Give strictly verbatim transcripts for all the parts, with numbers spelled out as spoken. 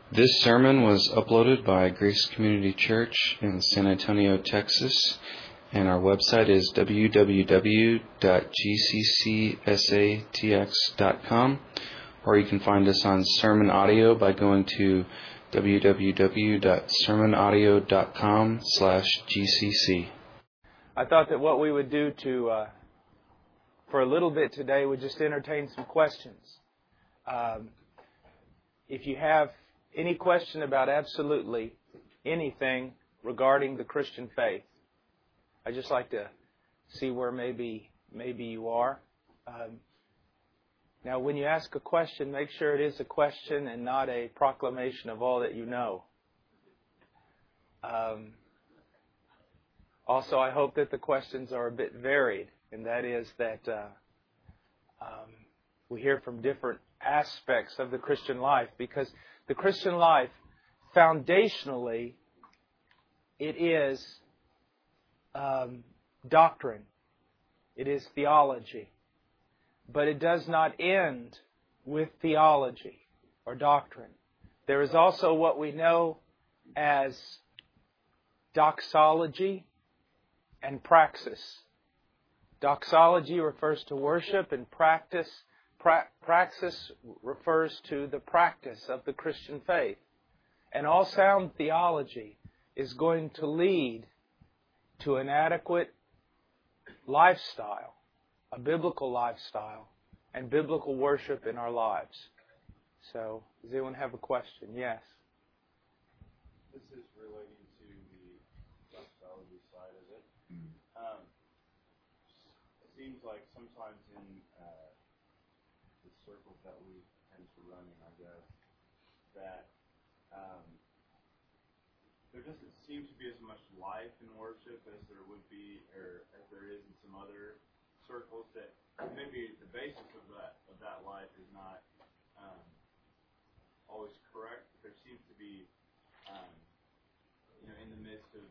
This sermon was uploaded by Grace Community Church in San Antonio, Texas, and our website is w w w dot g c c s a t x dot com, or you can find us on Sermon Audio by going to w w w dot sermon audio dot com slash g c c. I thought that what we would do to, uh, for a little bit today, would just entertain some questions. Um, if you have any question about absolutely anything regarding the Christian faith, I'd just like to see where maybe maybe you are. Um, now, when you ask a question, make sure it is a question and not a proclamation of all that you know. Um, also, I hope that the questions are a bit varied, and that is that uh, um, we hear from different aspects of the Christian life, because the Christian life, foundationally, it is um, doctrine. It is theology. But it does not end with theology or doctrine. There is also what we know as doxology and praxis. Doxology refers to worship, and practice Pra- praxis refers to the practice of the Christian faith. And all sound theology is going to lead to an adequate lifestyle, a biblical lifestyle, and biblical worship in our lives. So, does anyone have a question? Yes. This is relating to the doxology side of it. Um, it seems like sometimes in uh, the circles that we tend to run in, I guess, that um, there doesn't seem to be as much life in worship as there would be, or as there is in some other circles. That maybe the basis of that of that life is not um, always correct. But there seems to be, um, you know, in the midst of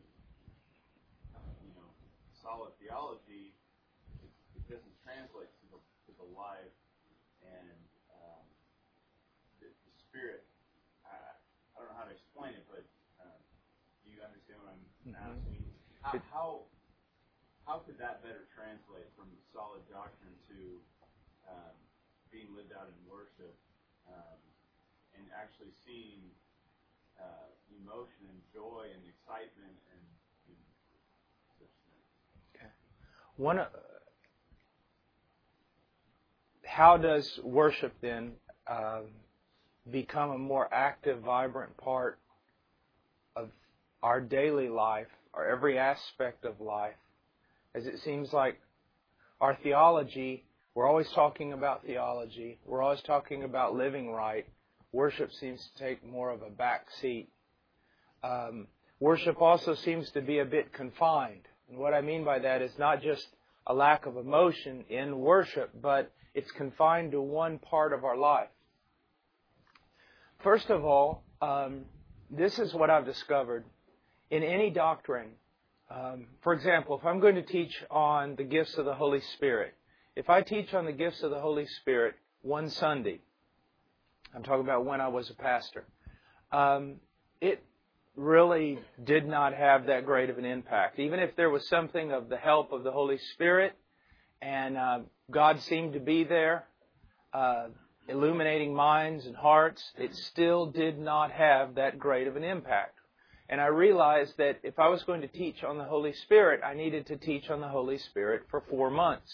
you know solid theology, it, it doesn't translate to the to the life. And um, the, the Spirit, I, I don't know how to explain it, but um, do you understand what I'm mm-hmm. asking? How, how how could that better translate from solid doctrine to um, being lived out in worship um, and actually seeing uh, emotion and joy and excitement and, and such things? Okay. One of How does worship then uh, become a more active, vibrant part of our daily life, or every aspect of life? As it seems like our theology, we're always talking about theology, we're always talking about living right. Worship seems to take more of a back seat. Um, worship also seems to be a bit confined. And what I mean by that is not just a lack of emotion in worship, but it's confined to one part of our life. First of all, um, this is what I've discovered. In any doctrine, um, for example, if I'm going to teach on the gifts of the Holy Spirit, if I teach on the gifts of the Holy Spirit one Sunday, I'm talking about when I was a pastor, um, it really did not have that great of an impact. Even if there was something of the help of the Holy Spirit, and uh, God seemed to be there, uh, illuminating minds and hearts, it still did not have that great of an impact. And I realized that if I was going to teach on the Holy Spirit, I needed to teach on the Holy Spirit for four months.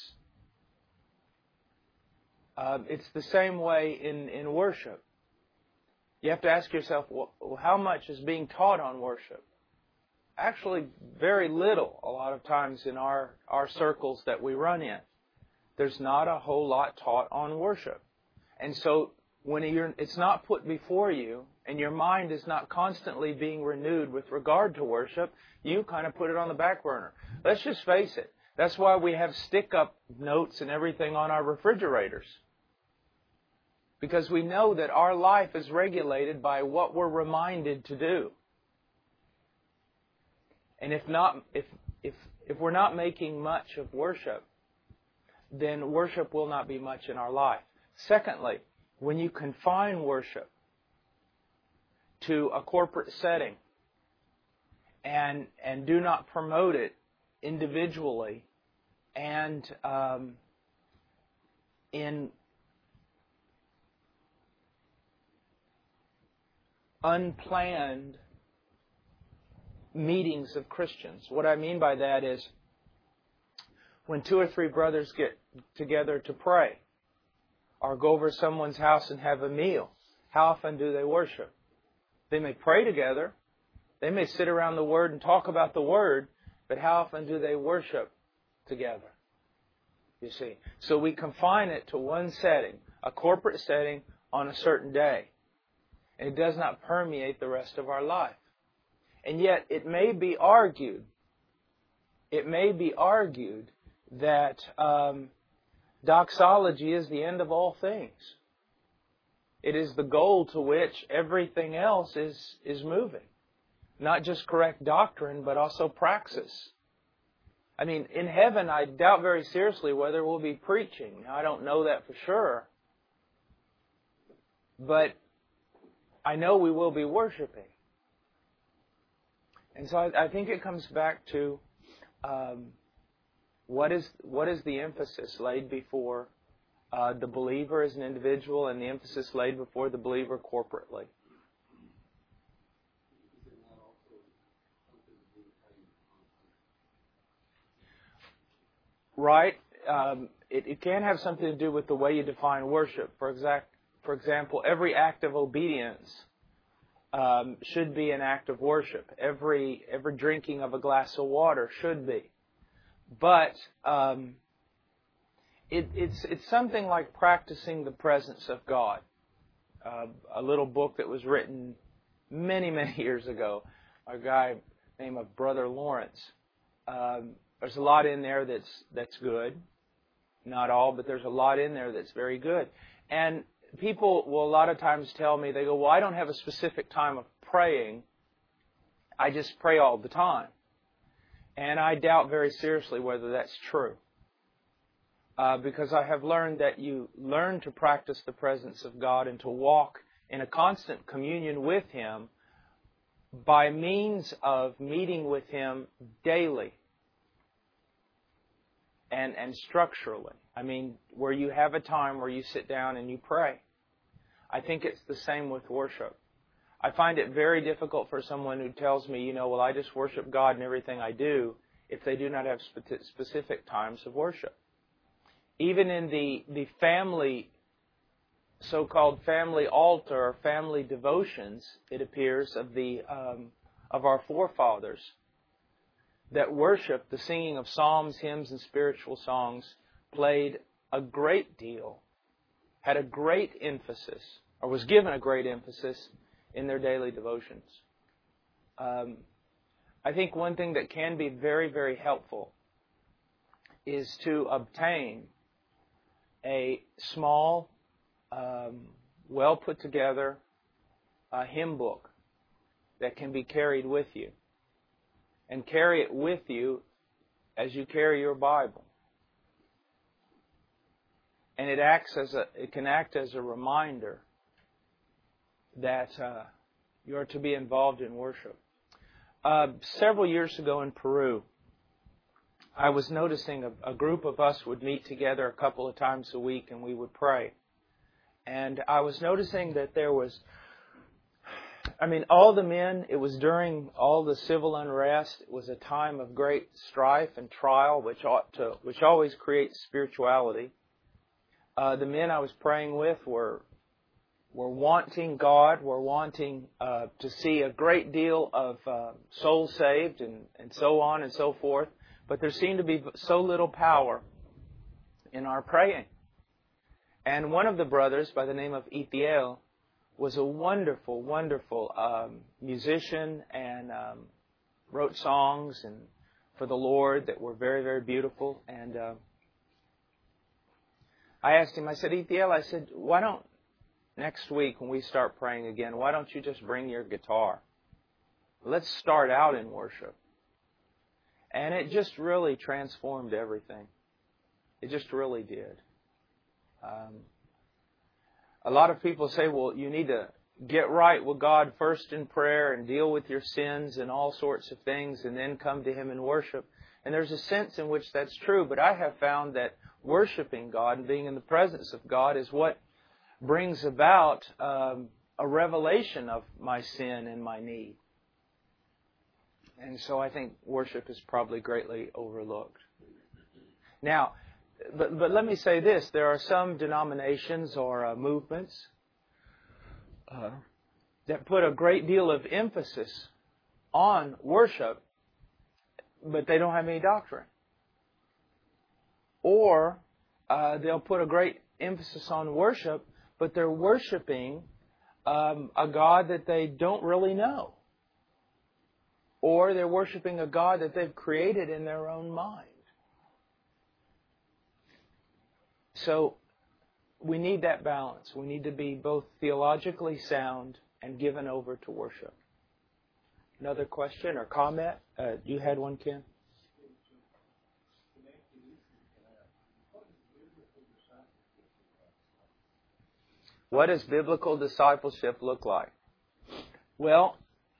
Uh, it's the same way in, in worship. You have to ask yourself, well, how much is being taught on worship? Actually, very little a lot of times in our, our circles that we run in. There's not a whole lot taught on worship. And so when you're, it's not put before you and your mind is not constantly being renewed with regard to worship, you kind of put it on the back burner. Let's just face it. That's why we have stick-up notes and everything on our refrigerators. Because we know that our life is regulated by what we're reminded to do. And if not, if if if we're not making much of worship, then worship will not be much in our life. Secondly, when you confine worship to a corporate setting and and do not promote it individually and um, in unplanned meetings of Christians. What I mean by that is when two or three brothers get together to pray or go over to someone's house and have a meal, how often do they worship? They may pray together. They may sit around the Word and talk about the Word, but how often do they worship together? You see. So we confine it to one setting, a corporate setting on a certain day. And it does not permeate the rest of our life. And yet it may be argued, it may be argued that um, doxology is the end of all things. It is the goal to which everything else is, is moving. Not just correct doctrine, but also praxis. I mean, in heaven, I doubt very seriously whether we'll be preaching. Now, I don't know that for sure. But I know we will be worshiping. And so I, I think it comes back to um, what is what is the emphasis laid before uh, the believer as an individual and the emphasis laid before the believer corporately. Right? Um, it, it can have something to do with the way you define worship. For exact, for example, every act of obedience um, should be an act of worship. Every every drinking of a glass of water should be. But um, it, it's it's something like practicing the presence of God. Uh, a little book that was written many many years ago, a guy named of Brother Lawrence. Um, There's a lot in there that's that's good. Not all, but there's a lot in there that's very good. And people will a lot of times tell me, they go, well, I don't have a specific time of praying. I just pray all the time. And I doubt very seriously whether that's true. Uh, because I have learned that you learn to practice the presence of God and to walk in a constant communion with Him by means of meeting with Him daily. And, and structurally. I mean, where you have a time where you sit down and you pray. I think it's the same with worship. I find it very difficult for someone who tells me, you know, well, I just worship God in everything I do, if they do not have spe- specific times of worship. Even in the, the family, so-called family altar or family devotions, it appears, of the um, of our forefathers, that worship, the singing of psalms, hymns, and spiritual songs, played a great deal, had a great emphasis, or was given a great emphasis in their daily devotions. Um, I think one thing that can be very, very helpful is to obtain a small, um, well put together uh, hymn book that can be carried with you. And carry it with you as you carry your Bible. And it acts as a, it can act as a reminder that uh, you are to be involved in worship. Uh, several years ago in Peru, I was noticing a, a group of us would meet together a couple of times a week and we would pray. And I was noticing that there was I mean, all the men, it was during all the civil unrest. It was a time of great strife and trial, which ought to, which always creates spirituality. Uh, the men I was praying with were were wanting God, were wanting uh, to see a great deal of uh, souls saved and, and so on and so forth. But there seemed to be so little power in our praying. And one of the brothers, by the name of Ithiel, was a wonderful, wonderful um, musician and um, wrote songs and for the Lord that were very, very beautiful. And uh, I asked him, I said, Ithiel, I said, why don't, next week when we start praying again, why don't you just bring your guitar? Let's start out in worship. And it just really transformed everything. It just really did. Um, A lot of people say, well, you need to get right with God first in prayer and deal with your sins and all sorts of things and then come to Him in worship. And there's a sense in which that's true, but I have found that worshiping God and being in the presence of God is what brings about um, a revelation of my sin and my need. And so I think worship is probably greatly overlooked. Now, but, but let me say this. There are some denominations or uh, movements uh, that put a great deal of emphasis on worship, but they don't have any doctrine. Or uh, they'll put a great emphasis on worship, but they're worshiping um, a God that they don't really know. Or they're worshiping a God that they've created in their own mind. So we need that balance. We need to be both theologically sound and given over to worship. Another question or comment? Uh, you had one, Ken? What does biblical discipleship look like? Well,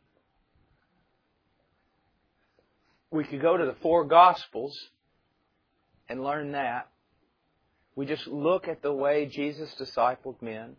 we could go to the four Gospels and learn that. We just look at the way Jesus discipled men.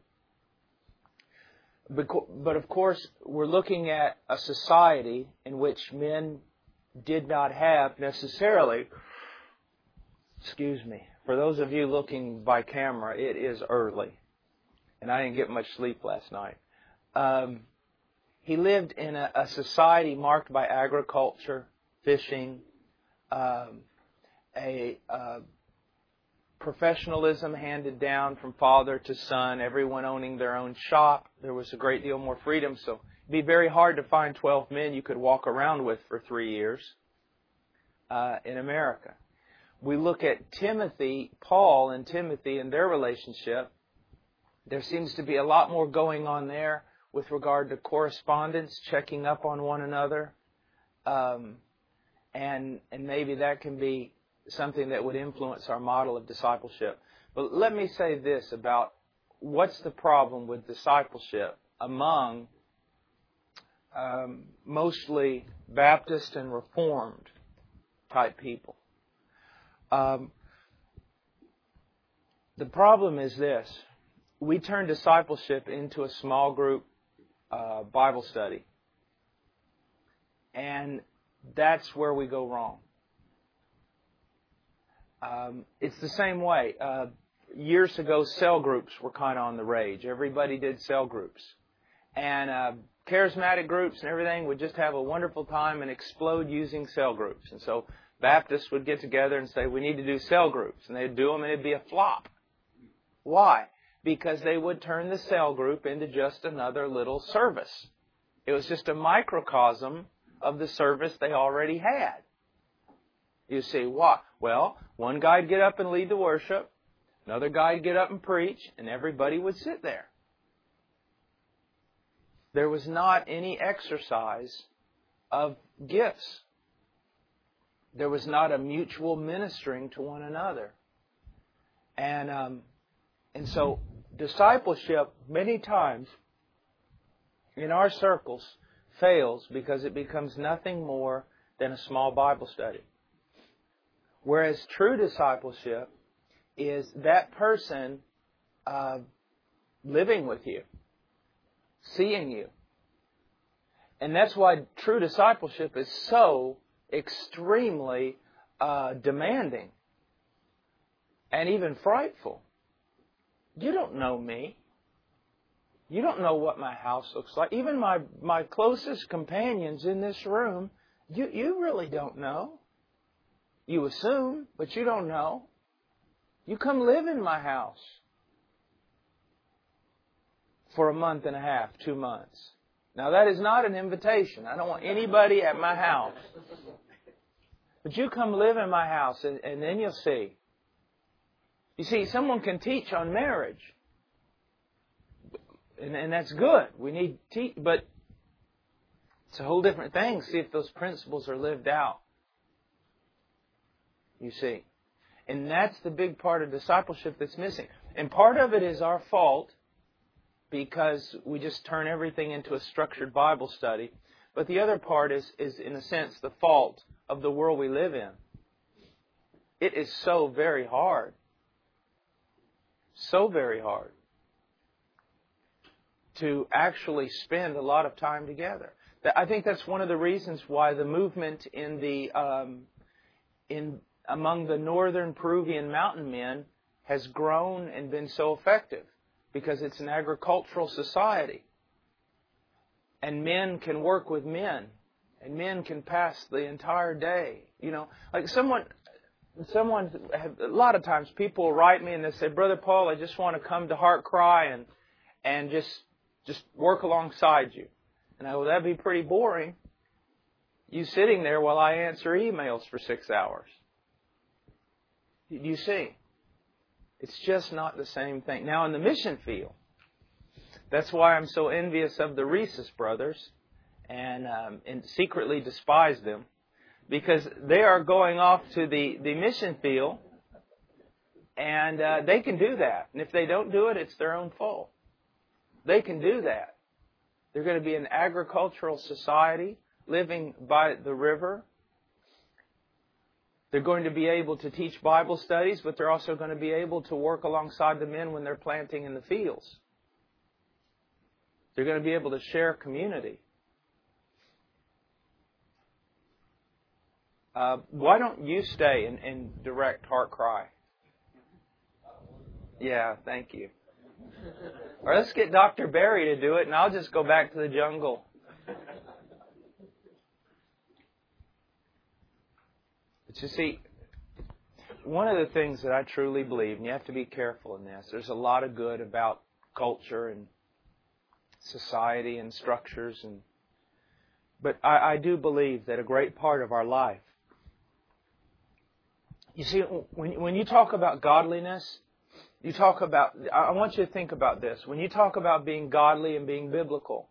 But of course, we're looking at a society in which men did not have necessarily, excuse me, for those of you looking by camera, it is early. And I didn't get much sleep last night. Um, he lived in a, a society marked by agriculture, fishing, um, a uh, professionalism handed down from father to son, everyone owning their own shop. There was a great deal more freedom, so it'd be very hard to find twelve men you could walk around with for three years uh, in America. We look at Timothy, Paul and Timothy and their relationship. There seems to be a lot more going on there with regard to correspondence, checking up on one another. Um, and and maybe that can be something that would influence our model of discipleship. But let me say this about what's the problem with discipleship among um, mostly Baptist and Reformed type people. Um, the problem is this. We turn discipleship into a small group uh, Bible study. And that's where we go wrong. Um, it's the same way. Uh, years ago, cell groups were kind of on the rage. Everybody did cell groups. And uh, charismatic groups and everything would just have a wonderful time and explode using cell groups. And so Baptists would get together and say, we need to do cell groups. And they'd do them and it'd be a flop. Why? Because they would turn the cell group into just another little service. It was just a microcosm of the service they already had. You see, why? Well, one guy'd get up and lead the worship, another guy'd get up and preach, and everybody would sit there. There was not any exercise of gifts. There was not a mutual ministering to one another. And um, and so discipleship, many times, in our circles, fails because it becomes nothing more than a small Bible study. Whereas true discipleship is that person uh, living with you, seeing you. And that's why true discipleship is so extremely uh, demanding and even frightful. You don't know me. You don't know what my house looks like. Even my, my closest companions in this room, you, you really don't know. You assume, but you don't know. You come live in my house for a month and a half, two months. Now that is not an invitation. I don't want anybody at my house. But you come live in my house and, and then you'll see. You see, someone can teach on marriage. And, and that's good. We need to teach, but it's a whole different thing. See if those principles are lived out. You see. And that's the big part of discipleship that's missing. And part of it is our fault because we just turn everything into a structured Bible study. But the other part is, is in a sense, the fault of the world we live in. It is so very hard. So very hard to actually spend a lot of time together. I think that's one of the reasons why the movement in the um, in among the northern Peruvian mountain men has grown and been so effective, because it's an agricultural society. And men can work with men. And men can pass the entire day. You know, like someone, someone, a lot of times people will write me and they say, Brother Paul, I just want to come to Heart Cry and, and just, just work alongside you. And I go, that'd be pretty boring. You sitting there while I answer emails for six hours. You see? It's just not the same thing. Now, in the mission field, that's why I'm so envious of the Rhesus brothers and, um, and secretly despise them, because they are going off to the, the mission field, and uh, they can do that. And if they don't do it, it's their own fault. They can do that. They're going to be an agricultural society living by the river. They're going to be able to teach Bible studies, but they're also going to be able to work alongside the men when they're planting in the fields. They're going to be able to share community. Uh, why don't you stay and, and direct Heart Cry? Yeah, thank you. Or let's get Doctor Barry to do it, and I'll just go back to the jungle. But you see, one of the things that I truly believe, and you have to be careful in this, there's a lot of good about culture and society and structures, and but I, I do believe that a great part of our life, you see, when when you talk about godliness, you talk about, I want you to think about this. When you talk about being godly and being biblical,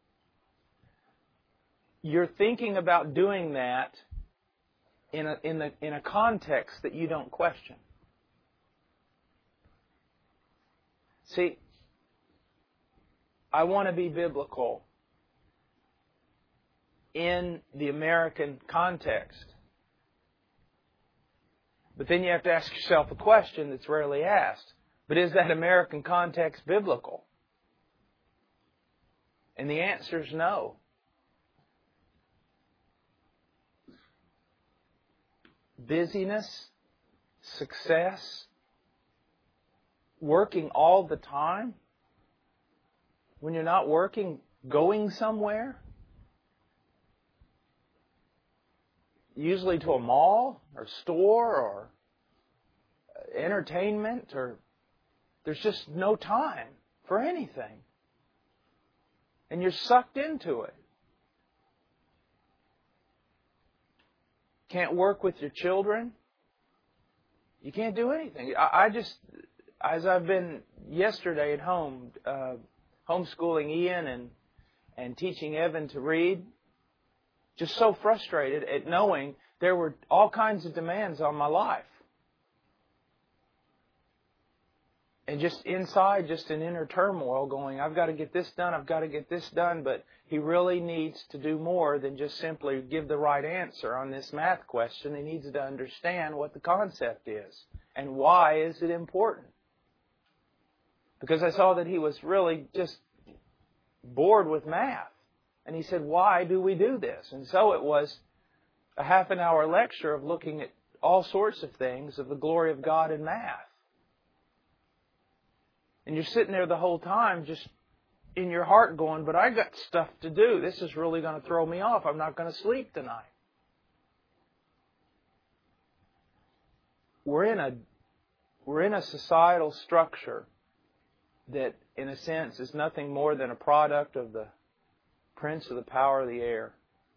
you're thinking about doing that in a in the in a context that you don't question. See, I want to be biblical in the American context. But then you have to ask yourself a question that's rarely asked. But is that American context biblical? And the answer is no. Busyness, success, working all the time. When you're not working, going somewhere. Usually to a mall or store or entertainment, or there's just no time for anything. And you're sucked into it. Can't work with your children. You can't do anything. I, I just, as I've been yesterday at home, uh, homeschooling Ian and, and teaching Evan to read, just so frustrated at knowing there were all kinds of demands on my life. And just inside, just an inner turmoil going, I've got to get this done, I've got to get this done, but he really needs to do more than just simply give the right answer on this math question. He needs to understand what the concept is and why is it important. Because I saw that he was really just bored with math. And he said, why do we do this? And so it was a half an hour lecture of looking at all sorts of things of the glory of God in math. And you're sitting there the whole time just in your heart going, but I got stuff to do. This is really going to throw me off. I'm not going to sleep tonight. We're in a, we're in a societal structure that, in a sense, is nothing more than a product of the prince of the power of the air.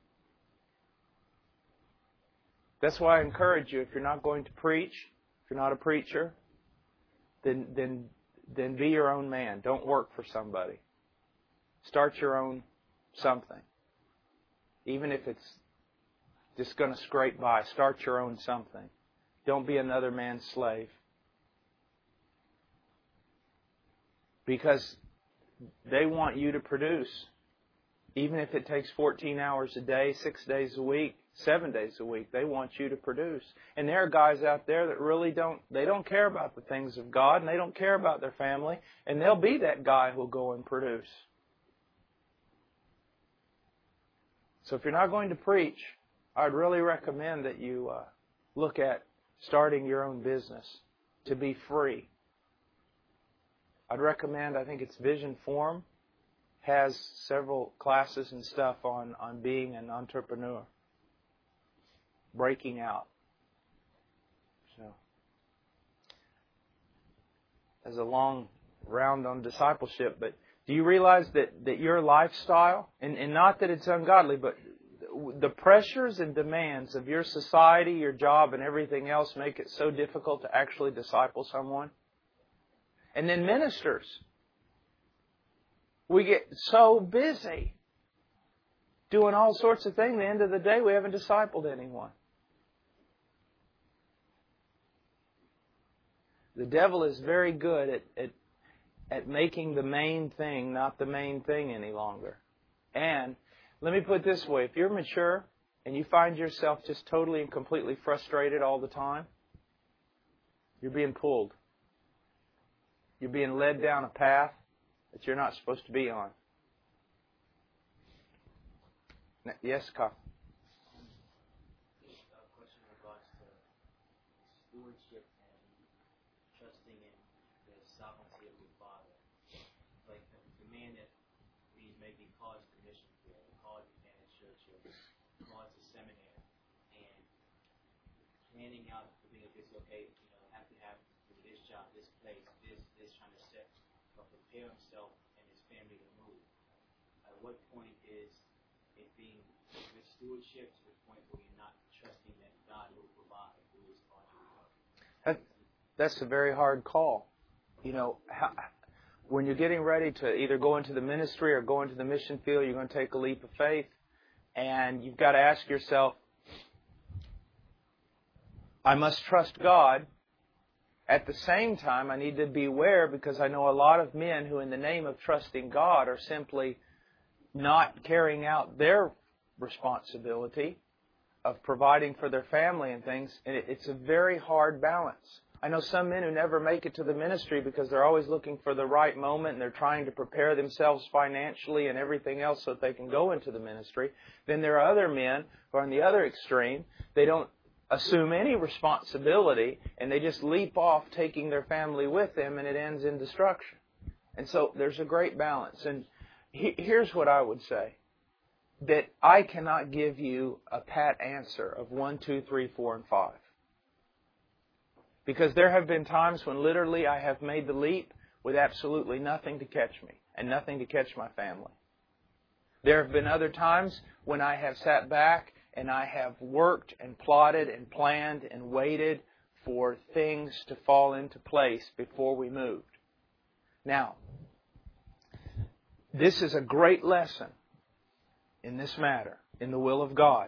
That's why I encourage you, if you're not going to preach, if you're not a preacher, then then then be your own man. Don't work for somebody. Start your own something. Even if it's just going to scrape by, start your own something. Don't be another man's slave. Because they want you to produce. Even if it takes fourteen hours a day, six days a week, seven days a week, they want you to produce. And there are guys out there that really don't, they don't care about the things of God, and they don't care about their family, and they'll be that guy who'll go and produce. So if you're not going to preach, I'd really recommend that you uh, look at starting your own business to be free. I'd recommend, I think it's Vision Forum, has several classes and stuff on, on being an entrepreneur. Breaking out. So, there's a long round on discipleship, but do you realize that, that your lifestyle, and, and not that it's ungodly, but the pressures and demands of your society, your job, and everything else make it so difficult to actually disciple someone? And then ministers. We get so busy doing all sorts of things. At the end of the day, we haven't discipled anyone. The devil is very good at, at, at making the main thing not the main thing any longer. And let me put it this way. If you're mature and you find yourself just totally and completely frustrated all the time, you're being pulled. You're being led down a path that you're not supposed to be on. Yes, Kyle? A question in regards to stewardship and trusting in the sovereignty of your Father. Like the, the man that we may be called to the mission field, called to man at church, or called to seminary, and planning out the thing of this, okay, you know, have to have this job, this place, this, this trying to set, or prepare himself and his family to move. At what point is it being with stewardship to the point where you're not trusting that God will provide who is on you? That, that's a very hard call. You know, how, when you're getting ready to either go into the ministry or go into the mission field, you're going to take a leap of faith. And you've got to ask yourself, I must trust God. At the same time, I need to be aware, because I know a lot of men who in the name of trusting God are simply not carrying out their responsibility of providing for their family and things. And it's a very hard balance. I know some men who never make it to the ministry because they're always looking for the right moment and they're trying to prepare themselves financially and everything else so that they can go into the ministry. Then there are other men who are on the other extreme. They don't assume any responsibility, and they just leap off taking their family with them, and it ends in destruction. And so there's a great balance. And he, here's what I would say, that I cannot give you a pat answer of one, two, three, four, and five. Because there have been times when literally I have made the leap with absolutely nothing to catch me and nothing to catch my family. There have been other times when I have sat back and I have worked and plotted and planned and waited for things to fall into place before we moved. Now, this is a great lesson in this matter, in the will of God.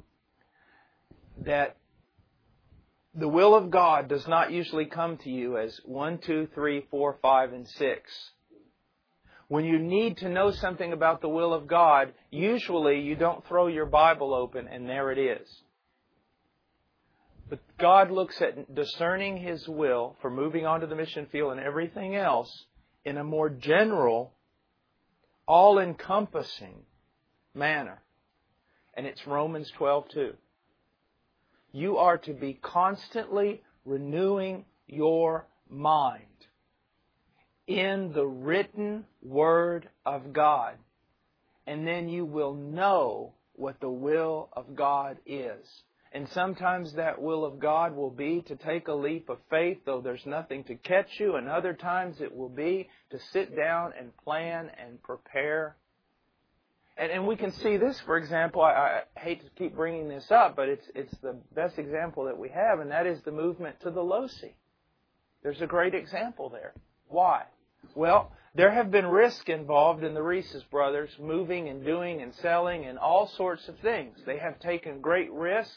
That the will of God does not usually come to you as one, two, three, four, five, and six. When you need to know something about the will of God, usually you don't throw your Bible open and there it is. But God looks at discerning His will for moving on to the mission field and everything else in a more general, all-encompassing manner. And it's Romans twelve two. You are to be constantly renewing your mind in the written Word of God. And then you will know what the will of God is. And sometimes that will of God will be to take a leap of faith, though there's nothing to catch you. And other times it will be to sit down and plan and prepare. And, and we can see this, for example, I, I hate to keep bringing this up, but it's, it's the best example that we have, and that is the movement to the Losi. There's a great example there. Why? Well, there have been risks involved in the Reese's brothers moving and doing and selling and all sorts of things. They have taken great risks,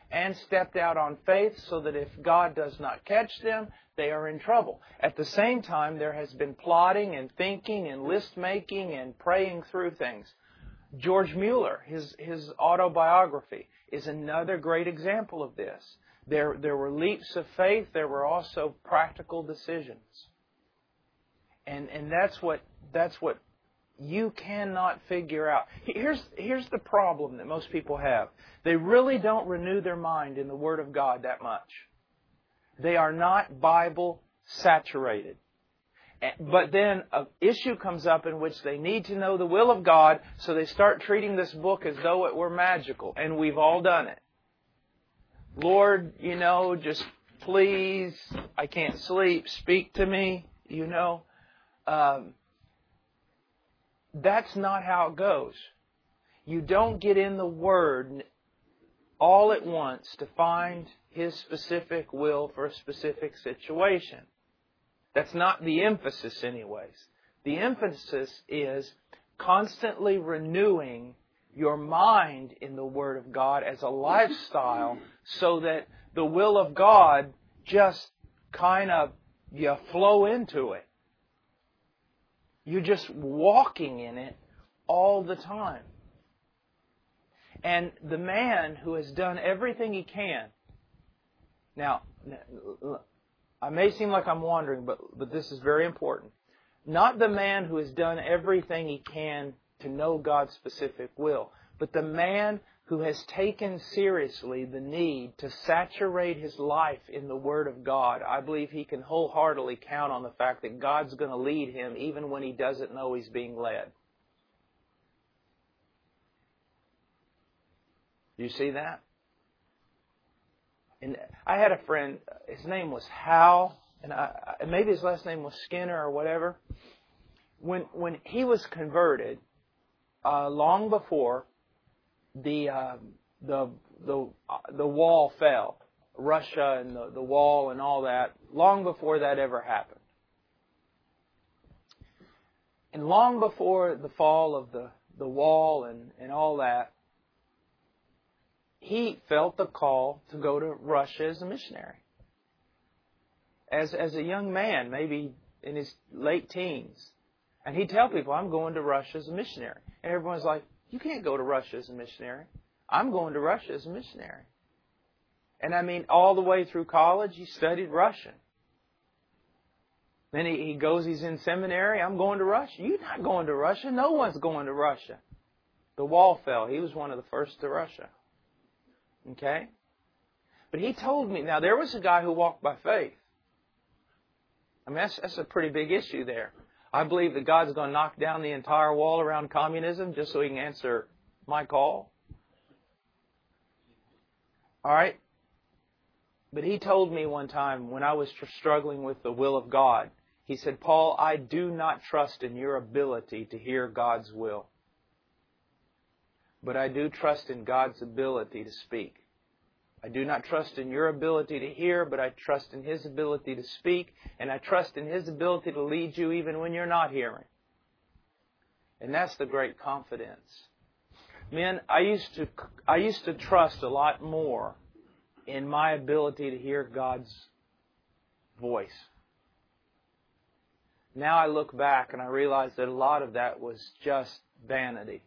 and stepped out on faith so that if God does not catch them, they are in trouble. At the same time, there has been plotting and thinking and list making and praying through things. George Mueller, his, his autobiography, is another great example of this. There, there were leaps of faith. There were also practical decisions. And, and that's what, that's what you cannot figure out. Here's, here's the problem that most people have. They really don't renew their mind in the Word of God that much. They are not Bible saturated. But then an issue comes up in which they need to know the will of God, so they start treating this book as though it were magical. And we've all done it. Lord, you know, just please, I can't sleep, speak to me, you know. Um, that's not how it goes. You don't get in the Word all at once to find His specific will for a specific situation. That's not the emphasis anyways. The emphasis is constantly renewing your mind in the Word of God as a lifestyle so that the will of God just kind of, you flow into it. You're just walking in it all the time. And the man who has done everything he can. Now, I may seem like I'm wandering, but, but this is very important. Not the man who has done everything he can to know God's specific will, but the man who has taken seriously the need to saturate his life in the Word of God. I believe he can wholeheartedly count on the fact that God's going to lead him even when he doesn't know he's being led. Do you see that? And I had a friend, his name was Hal, and I, maybe his last name was Skinner or whatever. When when he was converted, uh, long before the uh, the the the wall fell, Russia and the, the wall and all that, long before that ever happened, and long before the fall of the the wall and, and all that, he felt the call to go to Russia as a missionary. As as a young man, maybe in his late teens. And he'd tell people, I'm going to Russia as a missionary. And everyone's like, you can't go to Russia as a missionary. I'm going to Russia as a missionary. And I mean, all the way through college, he studied Russian. Then he, he goes, he's in seminary, I'm going to Russia. You're not going to Russia. No one's going to Russia. The wall fell. He was one of the first to Russia. Okay? But he told me, now there was a guy who walked by faith. I mean, that's, that's a pretty big issue there. I believe that God's going to knock down the entire wall around communism just so He can answer my call. All right? But he told me one time when I was struggling with the will of God, he said, Paul, I do not trust in your ability to hear God's will. But I do trust in God's ability to speak. I do not trust in your ability to hear, but I trust in His ability to speak, and I trust in His ability to lead you even when you're not hearing. And that's the great confidence. Men, I used to I used to trust a lot more in my ability to hear God's voice. Now I look back and I realize that a lot of that was just vanity.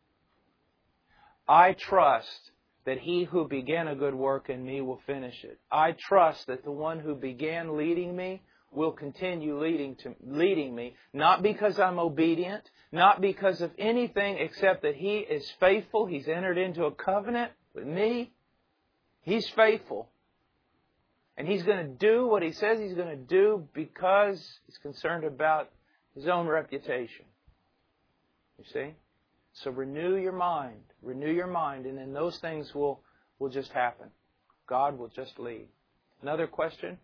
I trust that He who began a good work in me will finish it. I trust that the one who began leading me will continue leading to leading me, not because I'm obedient, not because of anything except that He is faithful. He's entered into a covenant with me. He's faithful. And He's going to do what He says He's going to do because He's concerned about His own reputation. You see? So renew your mind. Renew your mind, and then those things will, will just happen. God will just lead. Another question?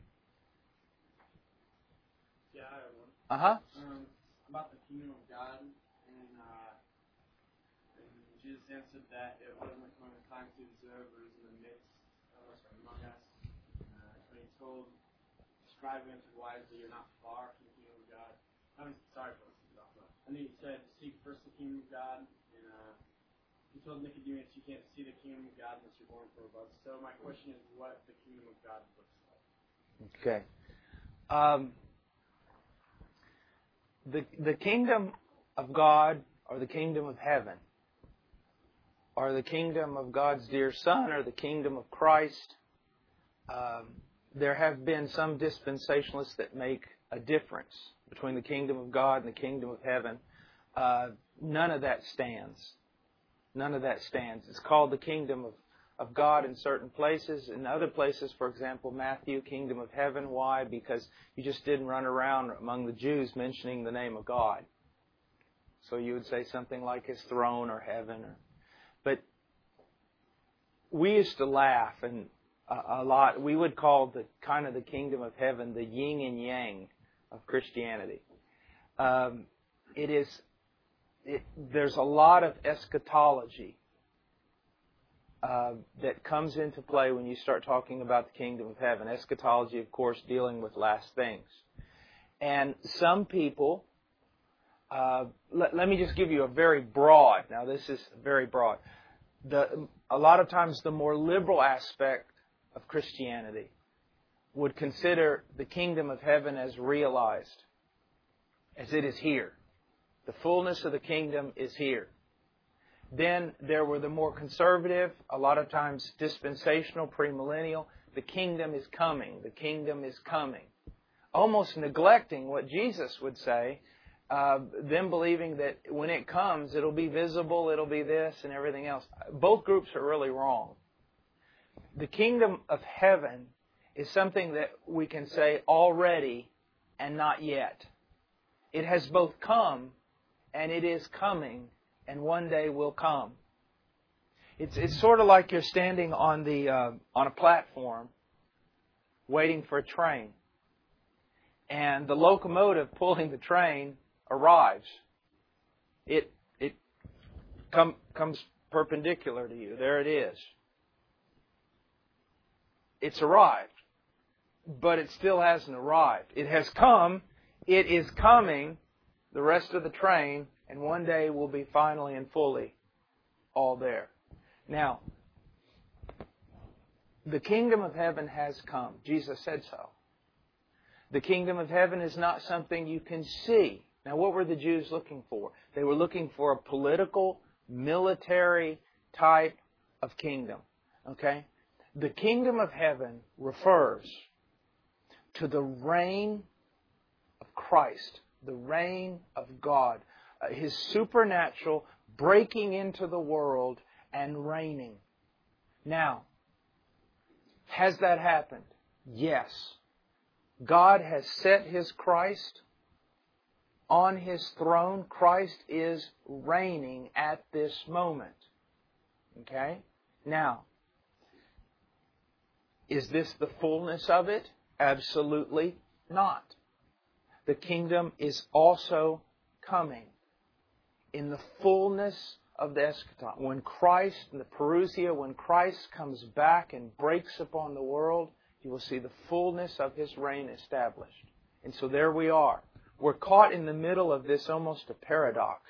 Yeah, I have one. Uh-huh. Um, about the kingdom of God, and, uh, and Jesus answered that it wasn't going to time to observe, but it was in the midst of us or among us. Uh, when He told scribe answered wisely, you're not far from the kingdom of God. I mean, sorry for this. And then He said, seek first the kingdom of God, and uh, He he told Nicodemus, you can't see the kingdom of God unless you're born from above. So my question is what the kingdom of God looks like. Okay. Um, the the kingdom of God, or the kingdom of heaven, or the kingdom of God's dear Son, or the kingdom of Christ, um, there have been some dispensationalists that make a difference between the kingdom of God and the kingdom of heaven. Uh, none of that stands. None of that stands. It's called the kingdom of, of God in certain places. In other places, for example, Matthew, kingdom of heaven. Why? Because you just didn't run around among the Jews mentioning the name of God. So you would say something like His throne or heaven. Or, but we used to laugh and a, a lot. We would call the kind of the kingdom of heaven the yin and yang of Christianity. Um, it is. It, there's a lot of eschatology uh, that comes into play when you start talking about the kingdom of heaven. Eschatology, of course, dealing with last things. And some people, uh, let, let me just give you a very broad, now this is very broad. The, a lot of times the more liberal aspect of Christianity would consider the kingdom of heaven as realized, as it is here. The fullness of the kingdom is here. Then there were the more conservative, a lot of times dispensational, premillennial. The kingdom is coming. The kingdom is coming. Almost neglecting what Jesus would say, uh, them believing that when it comes, it'll be visible, it'll be this and everything else. Both groups are really wrong. The kingdom of heaven is something that we can say already and not yet. It has both come and it is coming, and one day will come. It's it's sort of like you're standing on the uh, on a platform, waiting for a train, and the locomotive pulling the train arrives. It it come comes perpendicular to you. There it is. It's arrived, but it still hasn't arrived. It has come. It is coming. The rest of the train, and one day we'll be finally and fully all there. Now, the kingdom of heaven has come. Jesus said so. The kingdom of heaven is not something you can see. Now, what were the Jews looking for? They were looking for a political, military type of kingdom. Okay? The kingdom of heaven refers to the reign of Christ. The reign of God, uh, His supernatural breaking into the world and reigning. Now, has that happened? Yes. God has set His Christ on His throne. Christ is reigning at this moment. Okay? Now, is this the fullness of it? Absolutely not. The kingdom is also coming in the fullness of the eschaton. When Christ, in the parousia, when Christ comes back and breaks upon the world, you will see the fullness of His reign established. And so there we are. We're caught in the middle of this almost a paradox.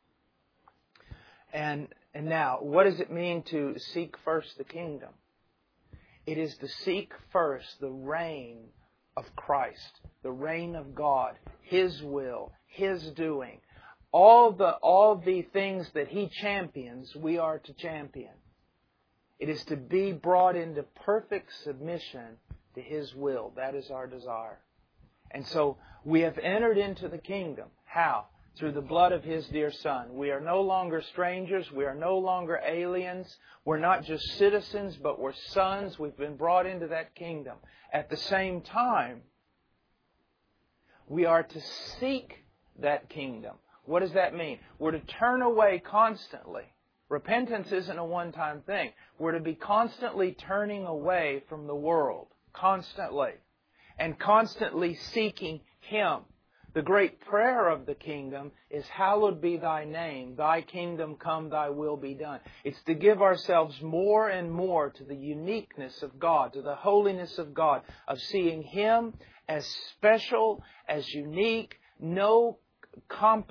And, and now, what does it mean to seek first the kingdom? It is to seek first the reign of Christ, the reign of God, His will, His doing. All the, all the things that He champions, we are to champion. It is to be brought into perfect submission to His will. That is our desire. And so we have entered into the kingdom. How? Through the blood of His dear Son. We are no longer strangers. We are no longer aliens. We're not just citizens, but we're sons. We've been brought into that kingdom. At the same time, we are to seek that kingdom. What does that mean? We're to turn away constantly. Repentance isn't a one-time thing. We're to be constantly turning away from the world. Constantly. And constantly seeking Him. The great prayer of the kingdom is, hallowed be Thy name, Thy kingdom come, Thy will be done. It's to give ourselves more and more to the uniqueness of God, to the holiness of God, of seeing Him as special, as unique, no comp-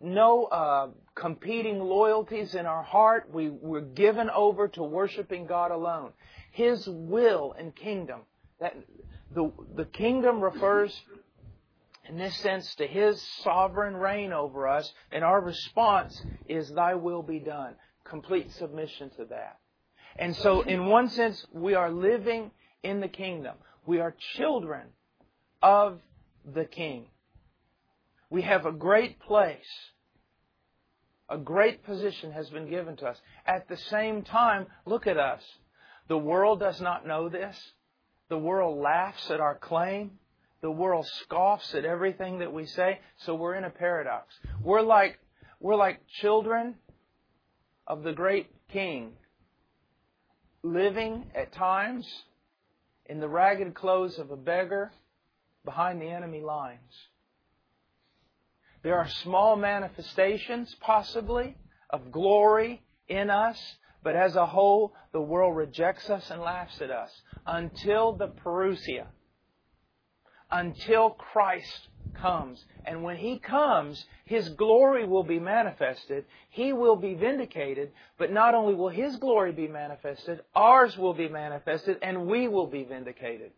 no uh, competing loyalties in our heart. We, we're given over to worshiping God alone. His will and kingdom. That the the kingdom refers, in this sense, to His sovereign reign over us, and our response is, Thy will be done. Complete submission to that. And so, in one sense, we are living in the kingdom. We are children of the King. We have a great place. A great position has been given to us. At the same time, look at us. The world does not know this. The world laughs at our claim. The world scoffs at everything that we say. So we're in a paradox. We're like, we're like children of the great King, living at times in the ragged clothes of a beggar behind the enemy lines. There are small manifestations, possibly, of glory in us, but as a whole, the world rejects us and laughs at us until the parousia, until Christ comes. And when He comes, His glory will be manifested. He will be vindicated, but not only will His glory be manifested, ours will be manifested, and we will be vindicated.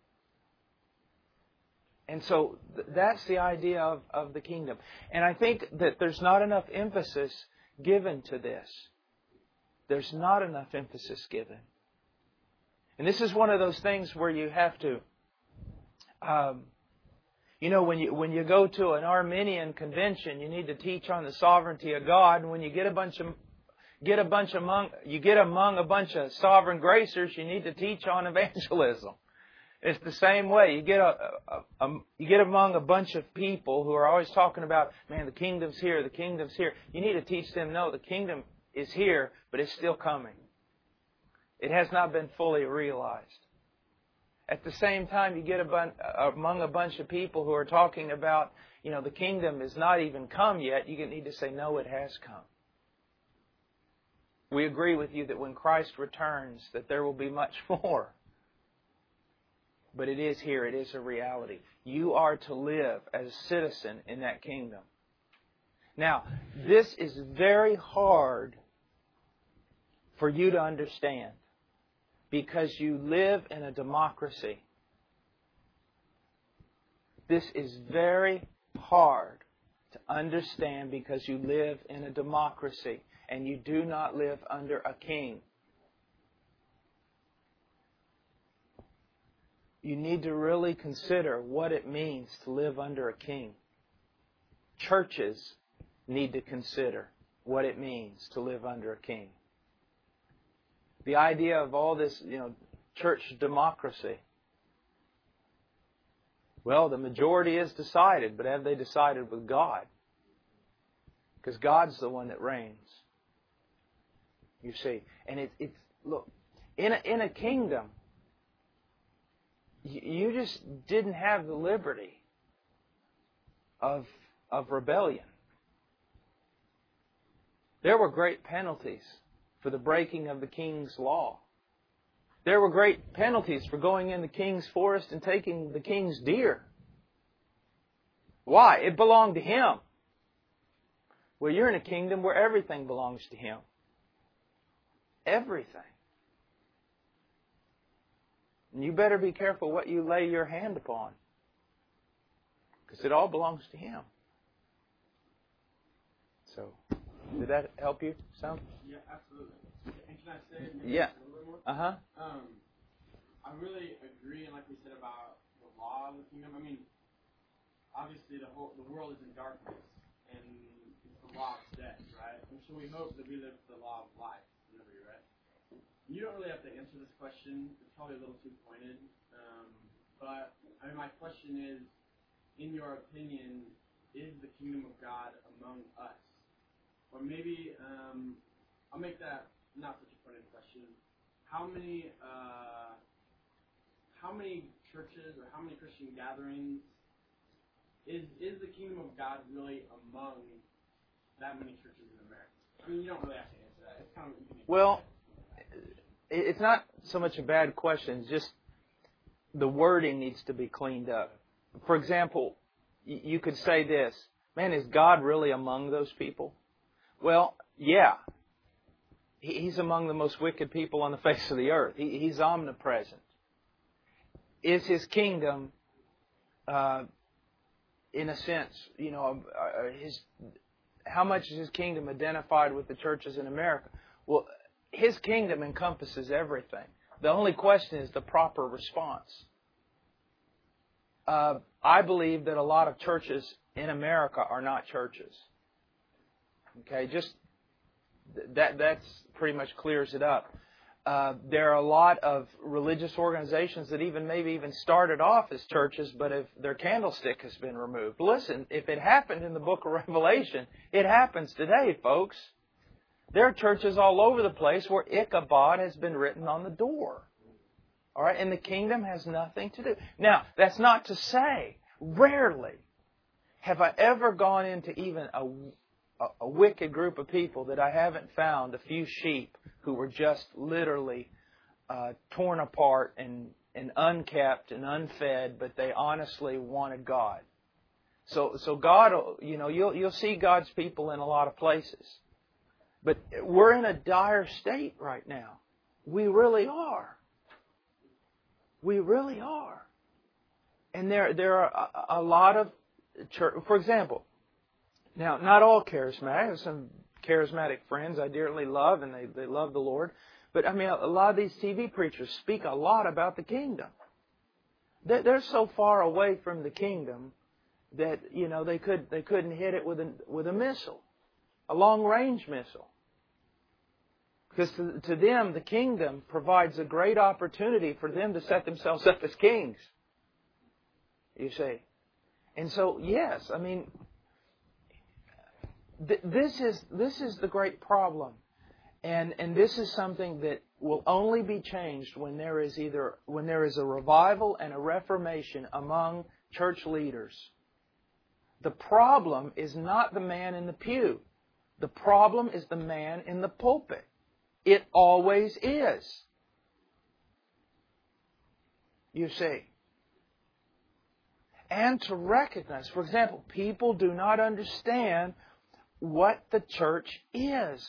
And so th- that's the idea of, of the kingdom. And I think that there's not enough emphasis given to this. There's not enough emphasis given. And this is one of those things where you have to, um, you know, when you when you go to an Arminian convention, you need to teach on the sovereignty of God. And when you get a bunch of get a bunch among you get among a bunch of sovereign gracers, you need to teach on evangelism. It's the same way. You get a, a, a you get among a bunch of people who are always talking about, man, the kingdom's here, the kingdom's here. You need to teach them, no, the kingdom is here, but it's still coming. It has not been fully realized. At the same time, you get a bun- among a bunch of people who are talking about, you know, the kingdom is not even come yet. You need to say, no, it has come. We agree with you that when Christ returns, that there will be much more. But it is here. It is a reality. You are to live as a citizen in that kingdom. Now, this is very hard for you to understand because you live in a democracy. This is very hard to understand because you live in a democracy and you do not live under a king. You need to really consider what it means to live under a king. Churches need to consider what it means to live under a king. The idea of all this, you know, church democracy. Well, the majority is decided, but have they decided with God? Because God's the one that reigns. You see, and it, it's look in a, in a kingdom. You just didn't have the liberty of, of rebellion. There were great penalties for the breaking of the king's law. There were great penalties for going in the king's forest and taking the king's deer. Why? It belonged to him. Well, you're in a kingdom where everything belongs to him. Everything. And you better be careful what you lay your hand upon. Because it all belongs to him. So, did that help you some? Yeah, absolutely. And can I say maybe Yeah. a little bit more? Uh-huh. Um, I really agree, and like we said about the law of the kingdom. I mean, obviously the whole the world is in darkness, and it's the law of death, right? And so we hope that we live the law of life, whenever you're right. You don't really have to answer this question. It's probably a little too pointed. Um, but I mean, my question is, in your opinion, is the kingdom of God among us? Or maybe um, I'll make that not such a pointed question. How many uh, how many churches or how many Christian gatherings is is the kingdom of God really among that many churches in America? I mean, you don't really have to answer that. It's kind of Well, it's not so much a bad question. It's just the wording needs to be cleaned up. For example, you could say this. Man, is God really among those people? Well, yeah. He's among the most wicked people on the face of the earth. He's omnipresent. Is His kingdom, uh, in a sense, you know, his how much is His kingdom identified with the churches in America? Well, His kingdom encompasses everything. The only question is the proper response. Uh, I believe that a lot of churches in America are not churches. Okay, just that that's pretty much clears it up. Uh, there are a lot of religious organizations that even maybe even started off as churches, but if their candlestick has been removed. Listen, if it happened in the book of Revelation, it happens today, folks. There are churches all over the place where Ichabod has been written on the door. All right, and the kingdom has nothing to do. Now, that's not to say, rarely have I ever gone into even a, a, a wicked group of people that I haven't found a few sheep who were just literally uh, torn apart and, and unkept and unfed, but they honestly wanted God. So, so God, you know, you'll you'll see God's people in a lot of places, but we're in a dire state right now. We really are. We really are. And there there are a, a lot of church. For example, now not all charismatic. I have some charismatic friends I dearly love, and they, they love the Lord. But I mean, a lot of these T V preachers speak a lot about the kingdom. They're, they're so far away from the kingdom that you know they could they couldn't hit it with a with a missile, a long range missile. Because to, to them, the kingdom provides a great opportunity for them to set themselves up as kings. You see. And so, yes, I mean, th- this is this is the great problem. And and this is something that will only be changed when there is either when there is a revival and a reformation among church leaders. The problem is not the man in the pew. The problem is the man in the pulpit. It always is. You see. And to recognize, for example, people do not understand what the church is.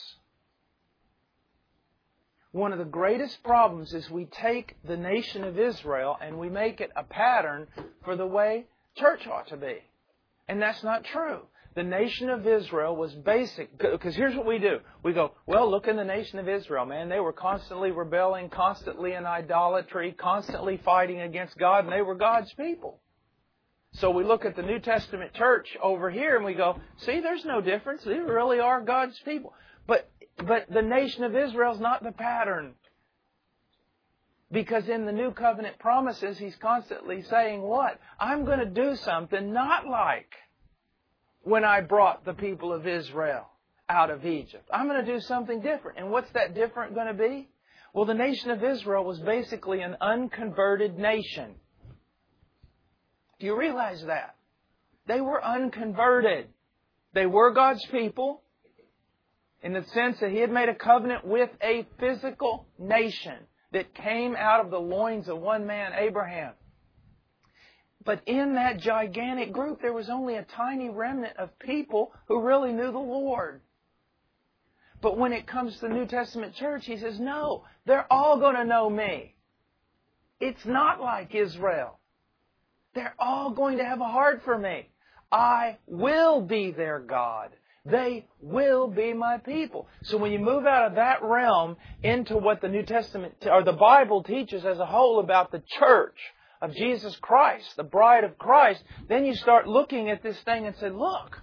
One of the greatest problems is we take the nation of Israel and we make it a pattern for the way church ought to be. And that's not true. The nation of Israel was basic, because here's what we do. We go, well, look in the nation of Israel, man. They were constantly rebelling, constantly in idolatry, constantly fighting against God, and they were God's people. So we look at the New Testament church over here and we go, see, there's no difference. They really are God's people. But but the nation of Israel is not the pattern. Because in the New Covenant promises, He's constantly saying what? I'm going to do something not like when I brought the people of Israel out of Egypt. I'm going to do something different. And what's that different going to be? Well, the nation of Israel was basically an unconverted nation. Do you realize that? They were unconverted. They were God's people in the sense that He had made a covenant with a physical nation that came out of the loins of one man, Abraham. But in that gigantic group, there was only a tiny remnant of people who really knew the Lord. But when it comes to the New Testament church, He says, no, they're all going to know me. It's not like Israel. They're all going to have a heart for me. I will be their God. They will be my people. So when you move out of that realm into what the New Testament or the Bible teaches as a whole about the church of Jesus Christ, the bride of Christ, then you start looking at this thing and say, look,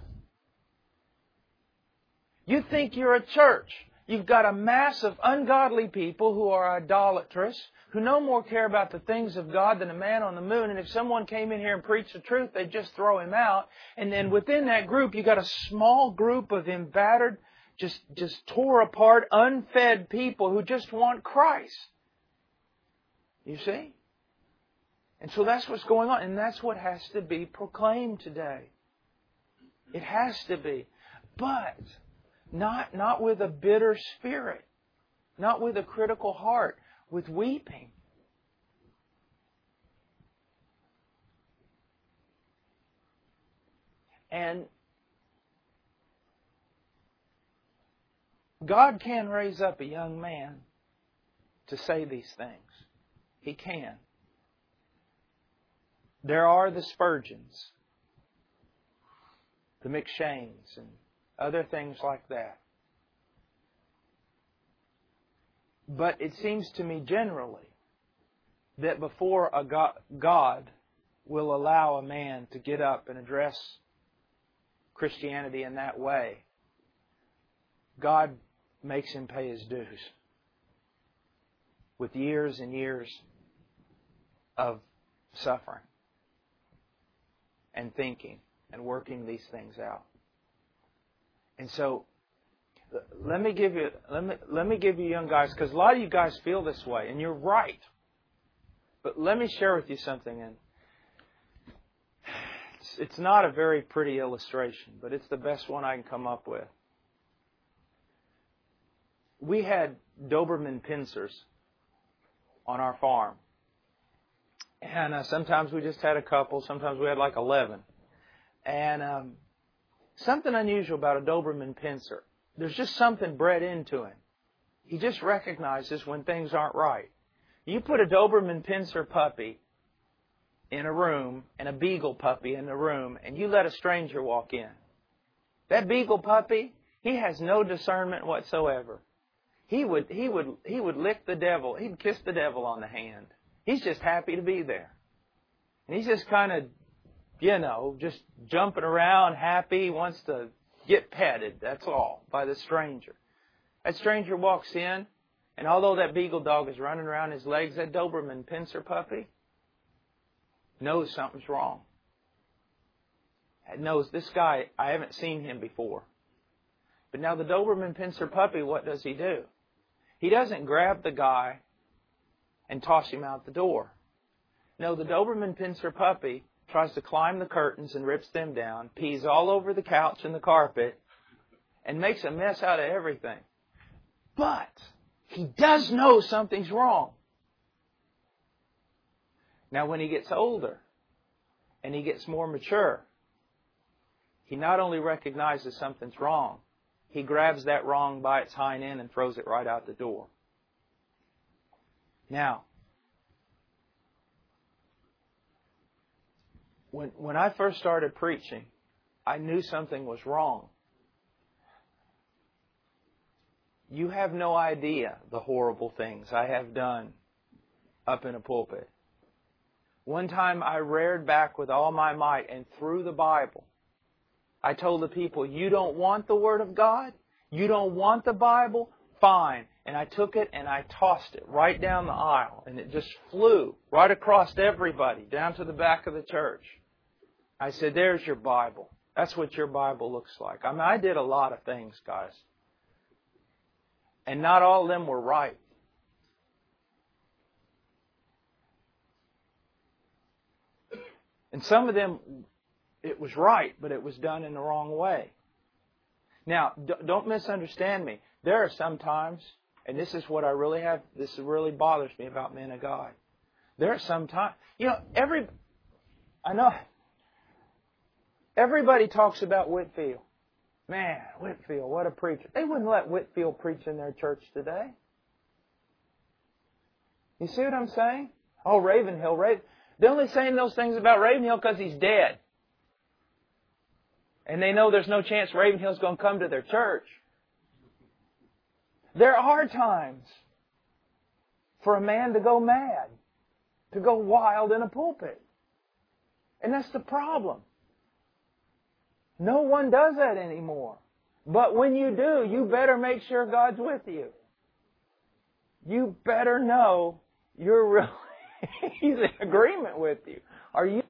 you think you're a church. You've got a mass of ungodly people who are idolatrous, who no more care about the things of God than a man on the moon. And if someone came in here and preached the truth, they'd just throw him out. And then within that group, you've got a small group of embattered, just, just tore apart, unfed people who just want Christ. You see? And so that's what's going on. And that's what has to be proclaimed today. It has to be. But not, not with a bitter spirit. Not with a critical heart. With weeping. And God can raise up a young man to say these things. He can. There are the Spurgeons, the McShanes, and other things like that. But it seems to me generally that before a God, God will allow a man to get up and address Christianity in that way, God makes him pay his dues with years and years of suffering and thinking and working these things out. And so, let me give you let me let me give you young guys, because a lot of you guys feel this way, and you're right. But let me share with you something, and it's, it's not a very pretty illustration, but it's the best one I can come up with. We had Doberman Pinschers on our farm. And uh, sometimes we just had a couple. Sometimes we had like eleven. And um, something unusual about a Doberman Pinscher. There's just something bred into him. He just recognizes when things aren't right. You put a Doberman Pinscher puppy in a room and a Beagle puppy in the room, and you let a stranger walk in. That Beagle puppy, he has no discernment whatsoever. He would, he would, he would lick the devil. He'd kiss the devil on the hand. He's just happy to be there. And he's just kind of, you know, just jumping around, happy, wants to get petted, that's all, by the stranger. That stranger walks in, and although that Beagle dog is running around his legs, that Doberman Pinscher puppy knows something's wrong. It knows this guy, I haven't seen him before. But now the Doberman Pinscher puppy, what does he do? He doesn't grab the guy and toss him out the door. No, the Doberman Pinscher puppy tries to climb the curtains and rips them down, pees all over the couch and the carpet, and makes a mess out of everything. But he does know something's wrong. Now, when he gets older and he gets more mature, he not only recognizes something's wrong, he grabs that wrong by its hind end and throws it right out the door. Now, when when I first started preaching, I knew something was wrong. You have no idea the horrible things I have done up in a pulpit. One time I reared back with all my might and threw the Bible. I told the people, you don't want the Word of God? You don't want the Bible? Fine. And I took it and I tossed it right down the aisle. And it just flew right across everybody, down to the back of the church. I said, there's your Bible. That's what your Bible looks like. I mean, I did a lot of things, guys. And not all of them were right. And some of them, it was right, but it was done in the wrong way. Now, don't misunderstand me. There are some times, and this is what I really have, this really bothers me about men of God. There are some times, you know, every, I know, everybody talks about Whitefield. Man, Whitefield, what a preacher. They wouldn't let Whitefield preach in their church today. You see what I'm saying? Oh, Ravenhill, Raven. They're only saying those things about Ravenhill because he's dead. And they know there's no chance Ravenhill's going to come to their church. There are times for a man to go mad, to go wild in a pulpit. And that's the problem. No one does that anymore. But when you do, you better make sure God's with you. You better know you're really, He's in agreement with you. Are you